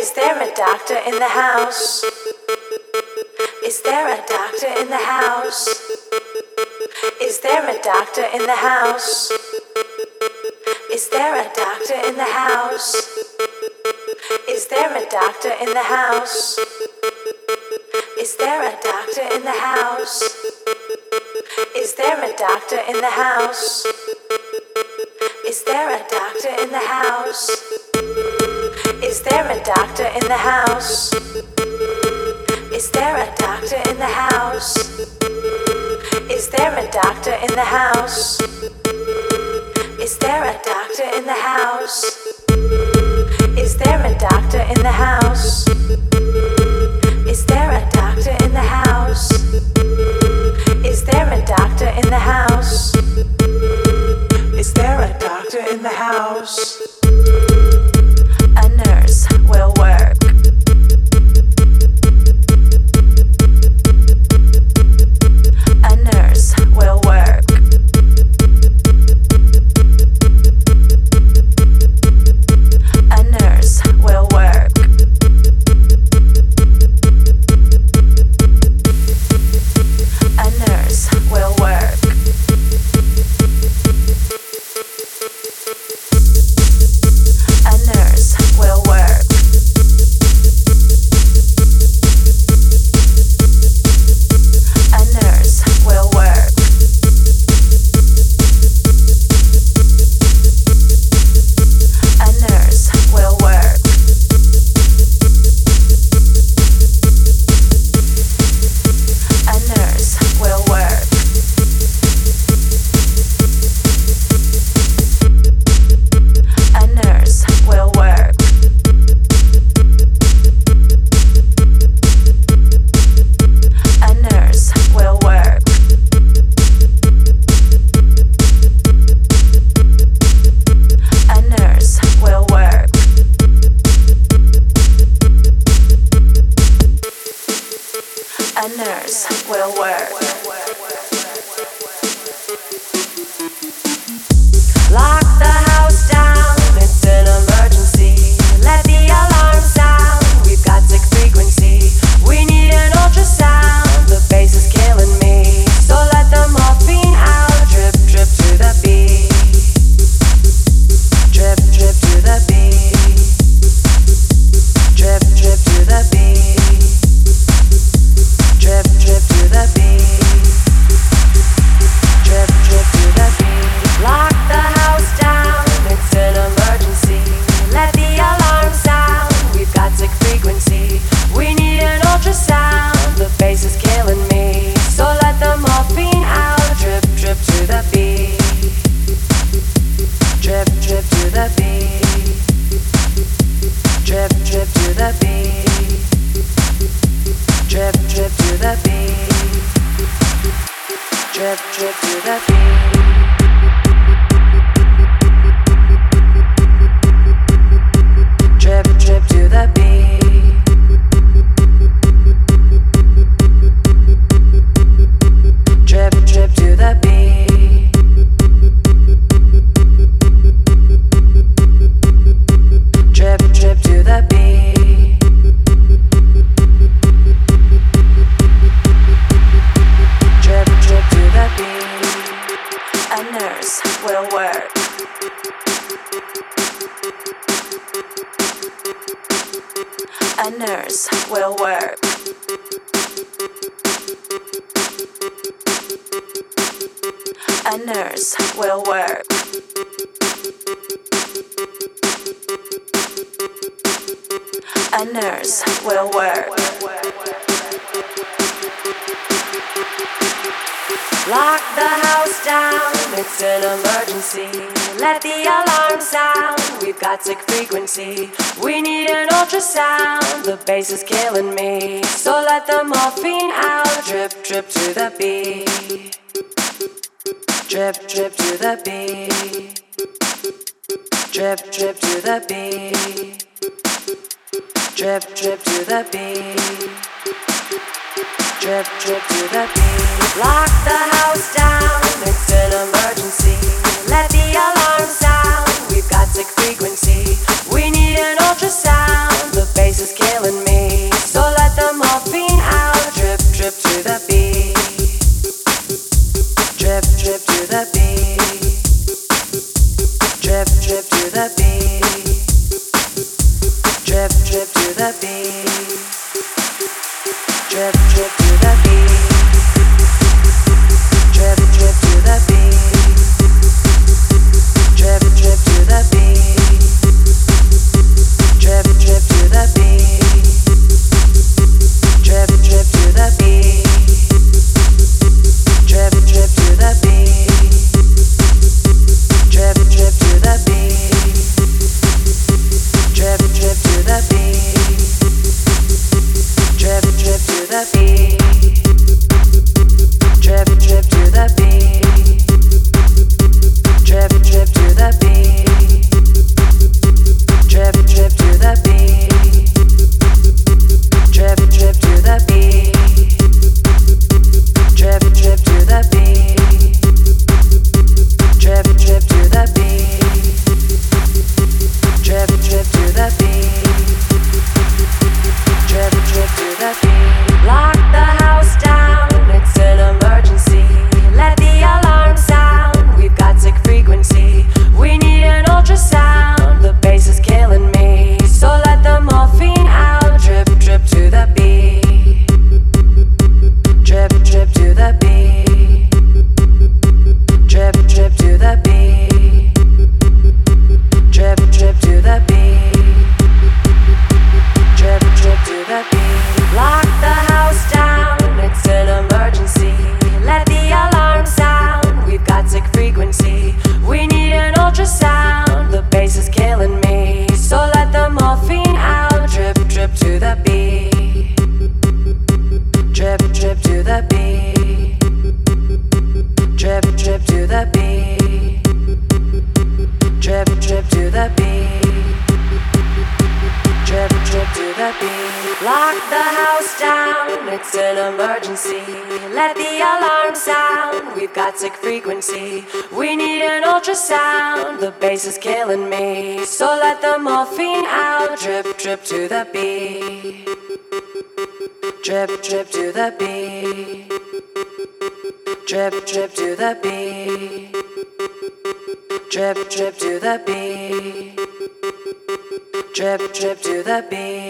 Is there a doctor in the house? Is there a doctor in the house? Is there a doctor in the house? Is there a doctor in the house? Is there a doctor in the house? Is there a doctor in the house? Is there a doctor in the house? Is there a doctor in the house? Is there a doctor in the house? Is there a doctor in the house? Is there a doctor in the house? Is there a doctor in the house? Is there a doctor in the house? Is there a doctor in the house? Is there a doctor in the house? Is there a doctor in the house? A nurse will work. A nurse will work. A nurse will work. A nurse will work. A nurse will work. A nurse will work. A nurse will work. A nurse will work. A nurse will work. A nurse will work. A nurse will work. A nurse will work. Lock the house down, it's an emergency. Let the alarm sound, we've got sick frequency. We need an ultrasound, the bass is killing me. So let the morphine out, drip, drip to the beat. Drip, drip to the beat. Drip, drip to the beat. Drip, drip to the beat. Drip, drip to the beat. Lock the house down, it's an emergency. Let the alarm sound, we've got sick frequency. We need an ultrasound, the bass is killing me. So let the morphine out, drip, drip to the beat. Drip, drip to the beat. Drip, drip to the beat. Drip, drip to the beat. Drip, drip to the beat. Drip, drip to the beat. Drip, drip to the beat. Drip, drip to the beat. Drip, drip to the beat. A nurse will work. A nurse will work. A nurse will work. A nurse will work. Lock the house down, it's an emergency. Let the alarm sound, we've got sick frequency. We need an ultrasound, the bass is killing me. So let the morphine out, drip, drip to the beat. Drip, drip to the beat. Drip, drip to the beat. Drip, drip to the beat. Drip, drip to the beat. Lock the house down, it's an emergency. Let the alarm sound, we've got sick frequency. We need an ultrasound, the bass the beat. Drip, drip to the beat. Drip, drip to the beat. Drip, drip to the beat. Drip, drip to the beat. Drip, drip to the beat. Drip, drip to the beat. Drip, drip to the beat. Drip, drip to the beat. Drip, drip to the beat. Drip, drip to the beat. Drip, drip to the beat. Drip, drip to the beat. Drip, drip to the beat. Drip, drip to the beat. Drip, drip to the beat. Drip, drip to the beat. Drip, drip to the beat. Lock the house down, it's an emergency. Let the alarm sound, we've got sick frequency. We need an ultrasound, the bass is killing me. So let the morphine out, drip, drip to the beat. Drip, drip to the beat. Drip, drip to the beat. Drip, drip to the beat. Drip, drip to the beat. Lock the house down, it's an emergency. Let the alarm sound, we've got sick frequency. We need an ultrasound, the bass is killing me. So let the morphine out, drip, drip to the beat. Drip, drip to the beat. Drip, drip to the beat. Drip, drip to the beat. Drip, drip to the beat. Lock the house down, it's an emergency. Let the alarm sound, we've got sick frequency. We need an ultrasound, the bass is killing me. So let the morphine out, drip, drip to the beat. Drip, drip to the beat. Drip, drip to the beat. Drip, drip to the beat. Drip, drip to the beat.